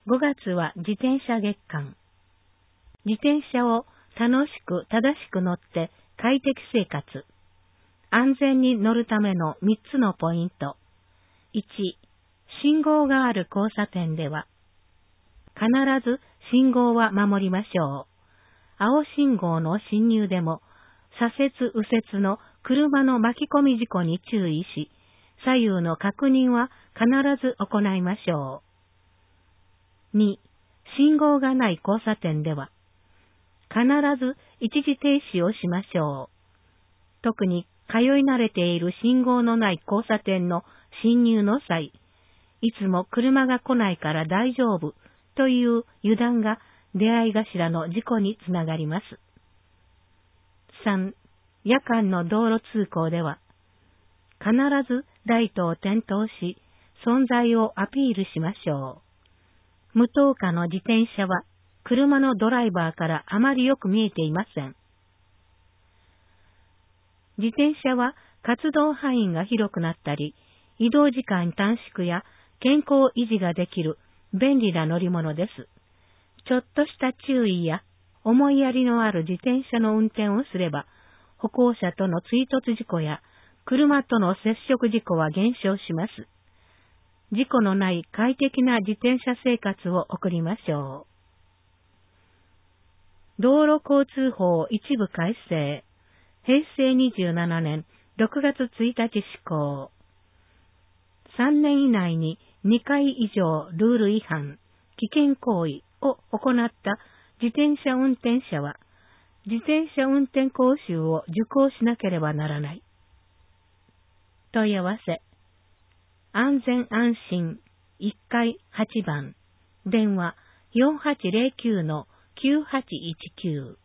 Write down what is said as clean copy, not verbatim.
5月は自転車月間。自転車を楽しく正しく乗って快適生活。安全に乗るための3つのポイント。1、信号がある交差点では、必ず信号は守りましょう。青信号の進入でも、左折右折の車の巻き込み事故に注意し、左右の確認は必ず行いましょう。2、信号がない交差点では、必ず一時停止をしましょう。特に通い慣れている信号のない交差点の進入の際、いつも車が来ないから大丈夫という油断が出会い頭の事故につながります。3、夜間の道路通行では、必ずライトを点灯し、存在をアピールしましょう。無灯火の自転車は、車のドライバーからあまりよく見えていません。自転車は活動範囲が広くなったり、移動時間短縮や健康維持ができる便利な乗り物です。ちょっとした注意や思いやりのある自転車の運転をすれば、歩行者との追突事故や車との接触事故は減少します。事故のない快適な自転車生活を送りましょう。道路交通法一部改正。平成27年6月1日施行。3年以内に2回以上ルール違反、危険行為を行った自転車運転者は、自転車運転講習を受講しなければならない。問い合わせ。安全安心1階8番。電話4809-9819